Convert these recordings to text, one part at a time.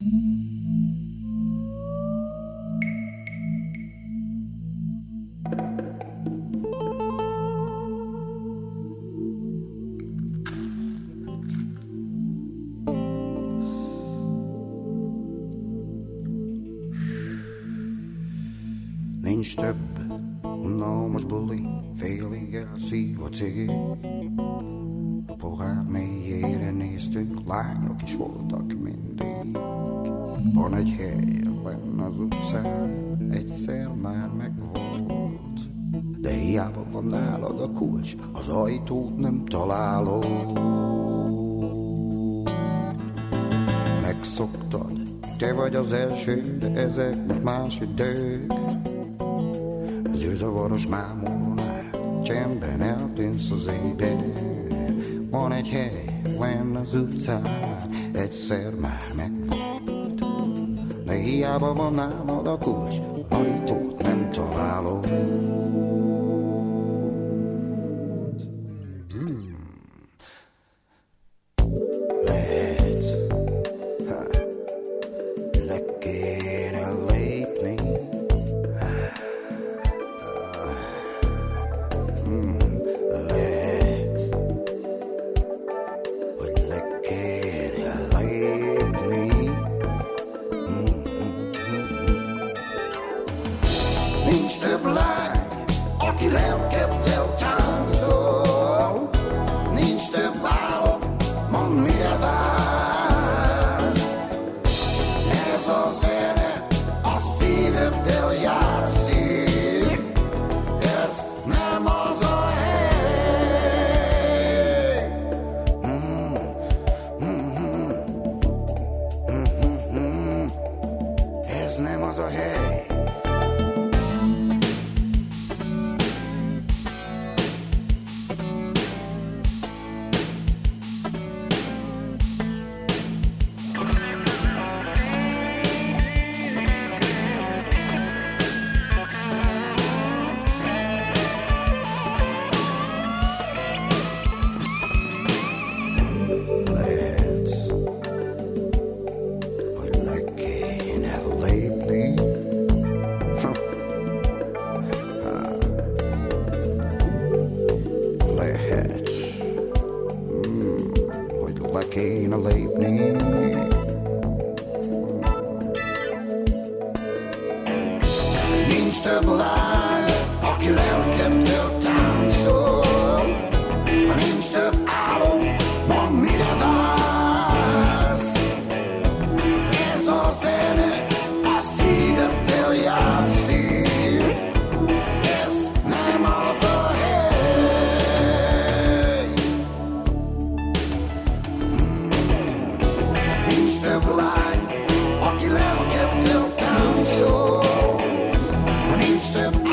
Nincs több unalmas buli, félig elszív a cég. A pohár mélyére néztünk, lányok is voltak mindig. Van egy hely lenn az utcán, egyszer már megvolt. De hiába van nálad a kulcs, az ajtót nem találod. Megszoktad, te vagy az első, de ezek most más idők. Az űrzavaros mámornál csendben eltűnsz az éjbe. Van egy hely lenn az utcán, egyszer már megvolt. De hiába van nálad a kulcs, ajtót nem találod. Step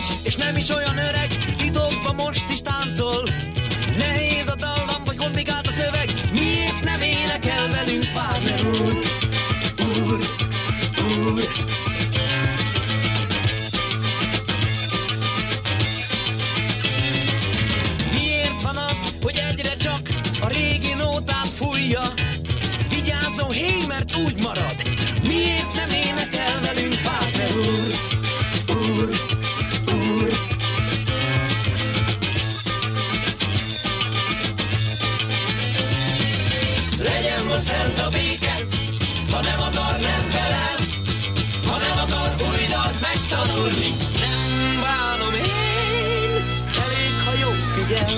és nem is olyan öreg, titokban most is táncol. Nehéz a dallam, vagy komplikált a szöveg, miért nem énekel velünk Wagner úr? Úr, úr. Miért van az, hogy egyre csak a régi nótát fújja? Vigyázzon, hé, mert úgy marad. Miért nem énekel velünk Wagner úr? Úr, úr. Legyen most szent a béke, ha nem akar, nem felel, ha nem akar új dalt megtanulni. Nem bánom én, elég, ha jó figyel.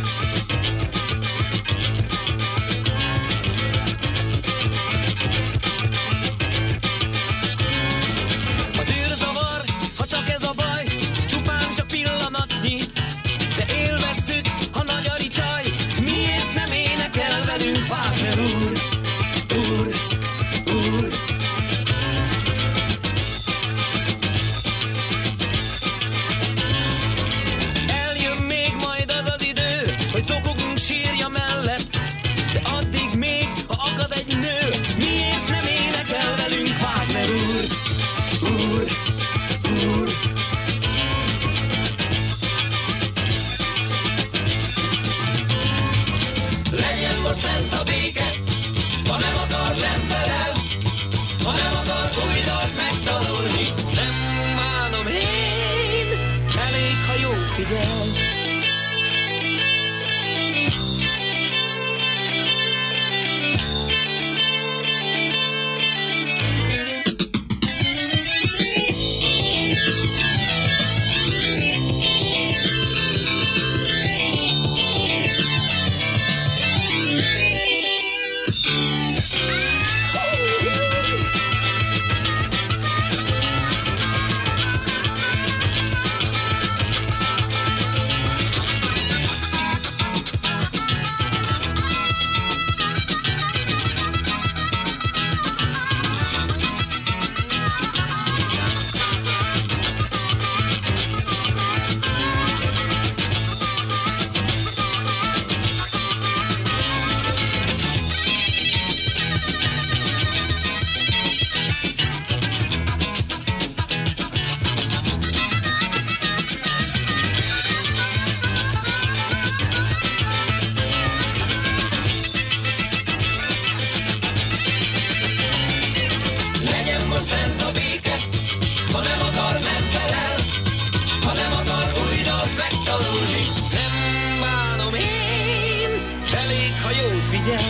Az űrzavar, ha csak ez a baj, csupán csak pillanatnyi, de élvezzük, ha nagy a ricsaj. Miért nem énekel velünk Wagner úr? Úr, úr. Eljön még majd az az idő, hogy zokogunk sírja mellett, de addig még, ha akad egy nő, miért nem énekel velünk Wagner úr? Úr, úr. Legyen most szent a béke, ha nem akar, nem felel, ha nem akar új dalt megtanulni. Nem bánom én, elég, ha jó figyel. Szent a béke, ha nem akar, nem felel, ha nem akar új dalt megtanulni. Nem bánom én, elég, ha jó figyel.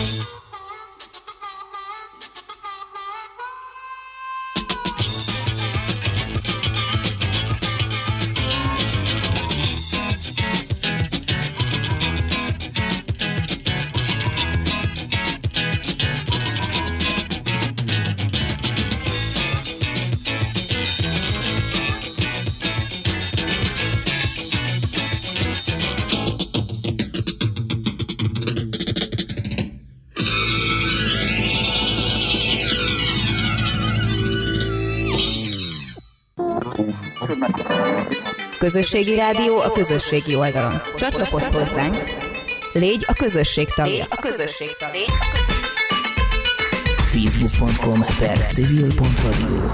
Közösségi rádió a közösségi oldalon. Csatlakozz hozzánk. Légy a közösség tagja. Facebook.com/civil.radio.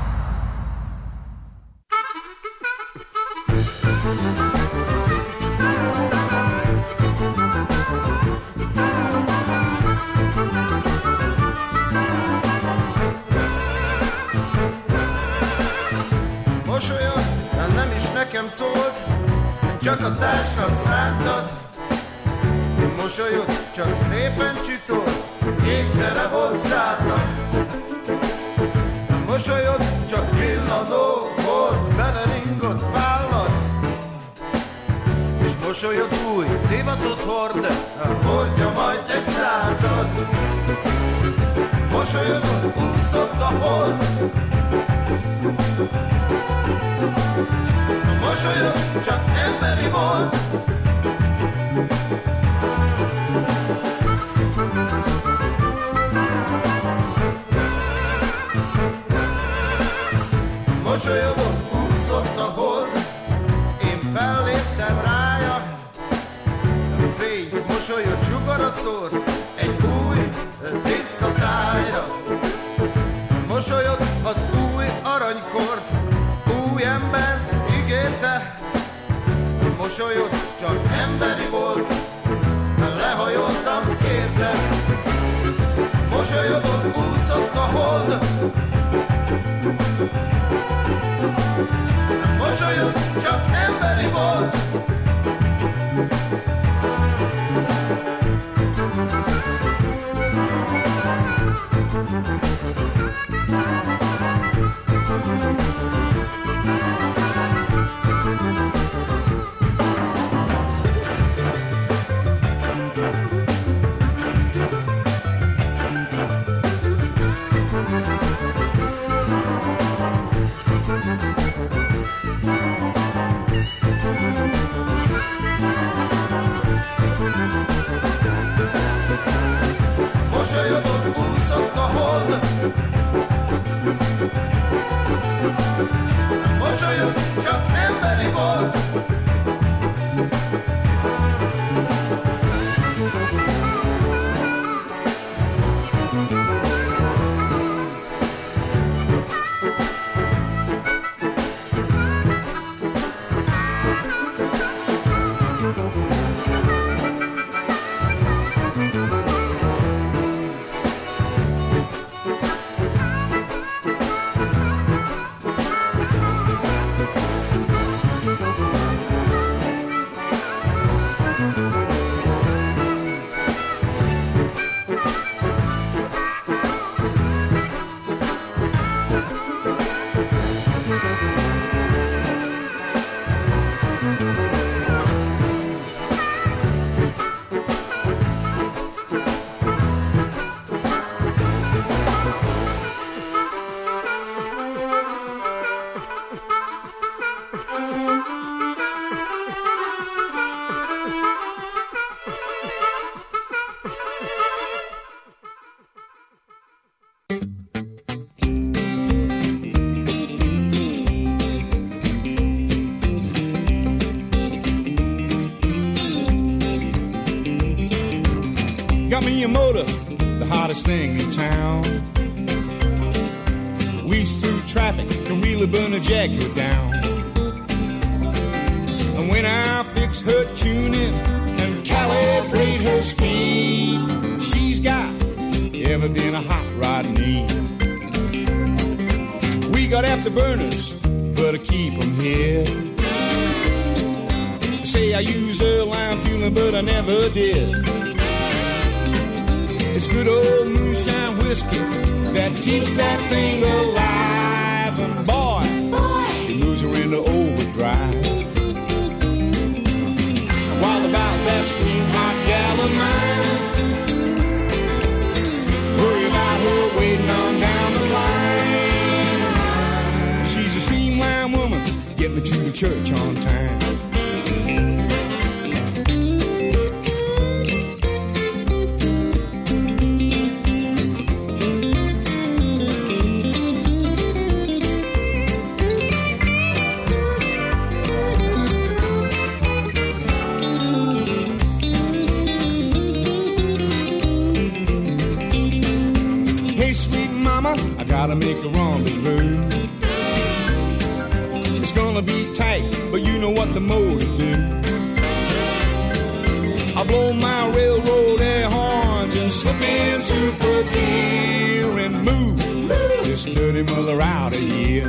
Szólt, csak a társnak szántad. Mosolyod csak szépen csiszolt, ékszere volt szádnak. Mosolyod csak villanó volt, beleringott vállad. És mosolyod új divatot hord, hordja majd egy 100. Mosolyodon úszott a hold. Mosolyod csak emberi volt. Mosolyodon úszott a hold. szórt egy új, tiszta tájra. Mosolyod az új aranykort, új embert ígérte. Mosolyod csak emberi volt, lehajoltam érte. Mosolyodon úszott a hold, mosolyod csak emberi volt. Mosolyodon úszott a hold, mosolyod csak emberi volt. Got me a motor, the hottest thing in town. Weaves through traffic, can really burn a Jaguar down. And when I fix her tuning and calibrate her speed, she's got everything a hot rod needs. We got afterburners, but I keep them here. They say I use airline fueling, but I never did. It's good old moonshine whiskey that keeps that thing alive. And boy, it moves her into overdrive. And while about that sweet hot gal of mine, worry about her waiting on down the line. She's a streamline woman, get me to the church on time. I gotta make a rendezvous. It's gonna be tight, but you know what the motor do. I blow my railroad air horns and slip in super gear and move this dirty mother out of here.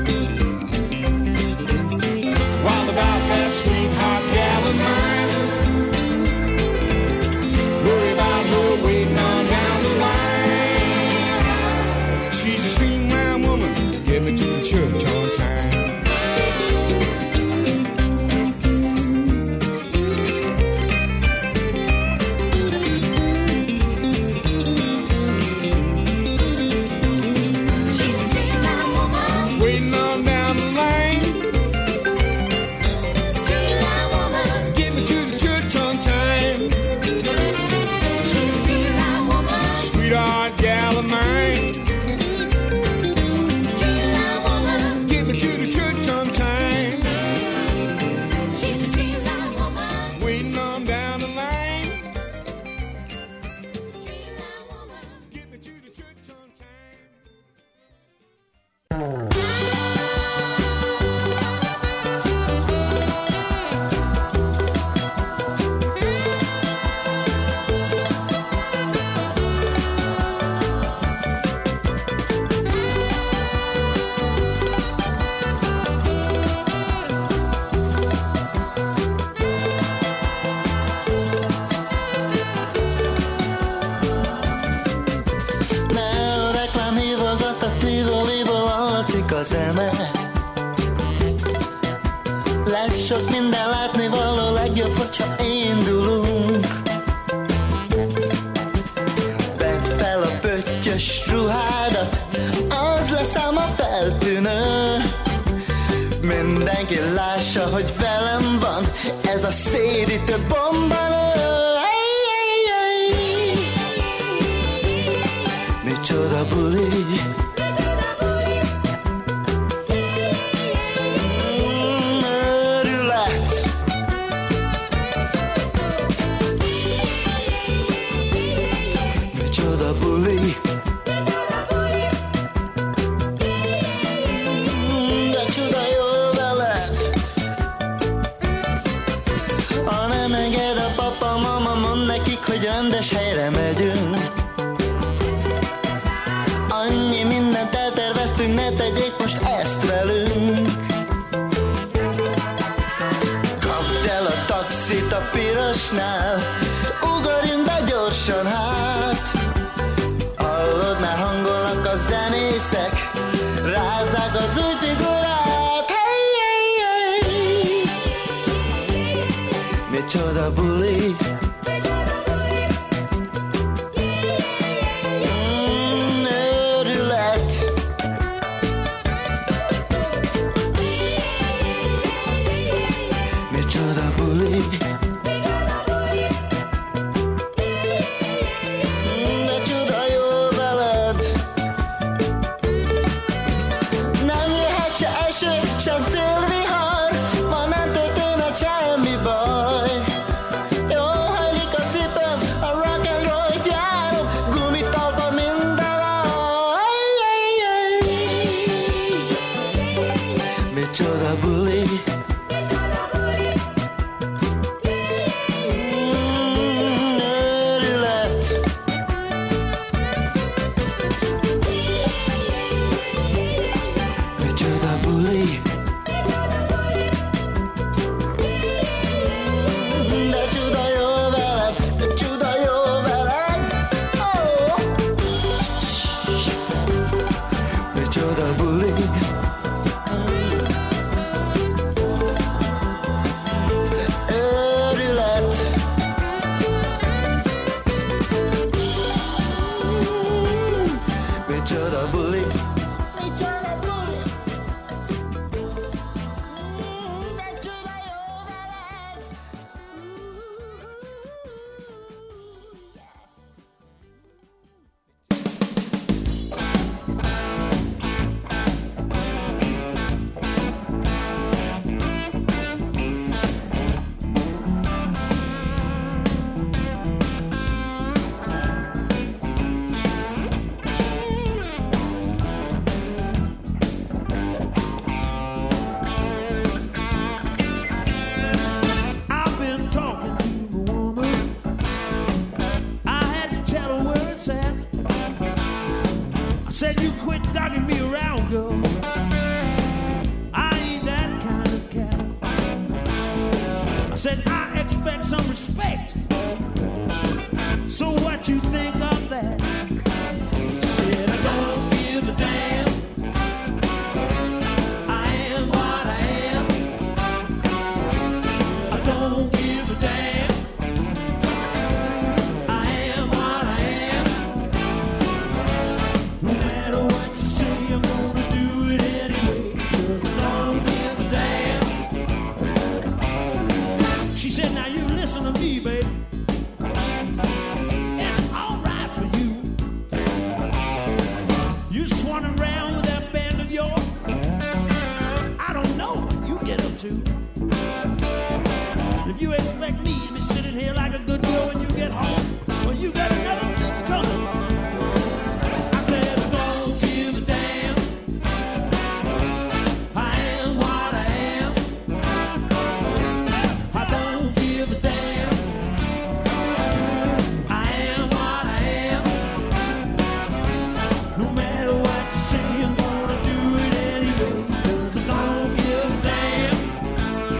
While about that sweet hot gal of mine, worry about her waiting on down the line. She's a streamline woman, get me to the church on time. She's a streamline woman, waiting on down zene. Lesz sok minden látni való, legjobb, hogyha indulunk. Vedd fel a pöttyös ruhádat, az lesz ám a feltűnő. Mindenki lássa, hogy velem van ez a szédítő bombanő. Micsoda buli, őrület. Micsoda buli, de csuda jó veled. Ha nem enged a papa, mama, mondd nekik, hogy rendes helyre megyünk. Annyi mindent elterveztünk, ne tegyék most ezt velünk. Kapd el a taxit a pirosnál, ugorjunk be gyorsan hát. Hallod, már hangolnak a zenészek, rázzák az új figurát. Hey, hey, hey. Micsoda buli,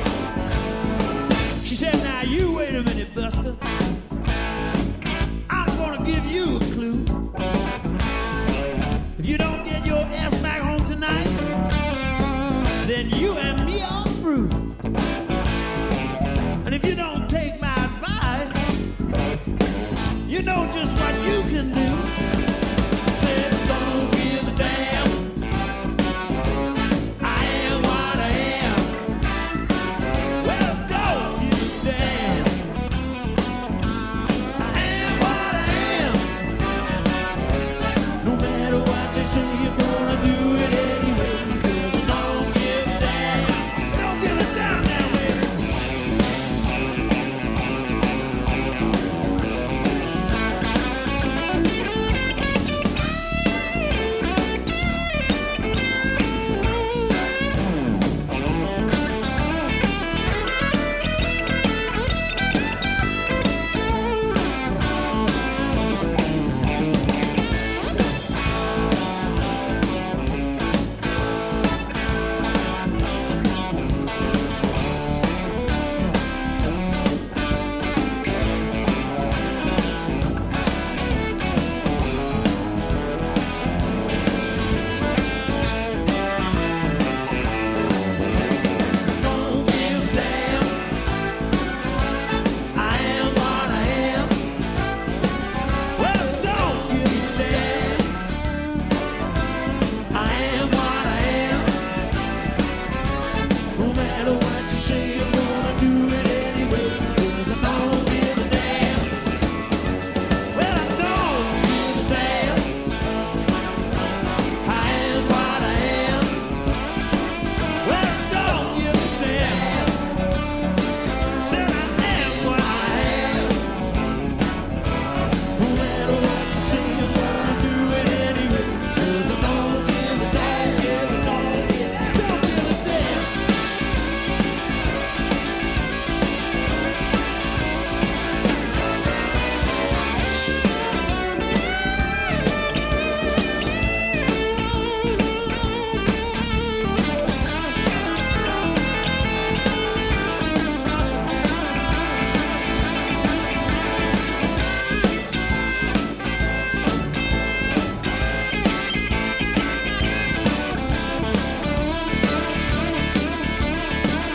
She said, now you wait a minute, Buster. I'm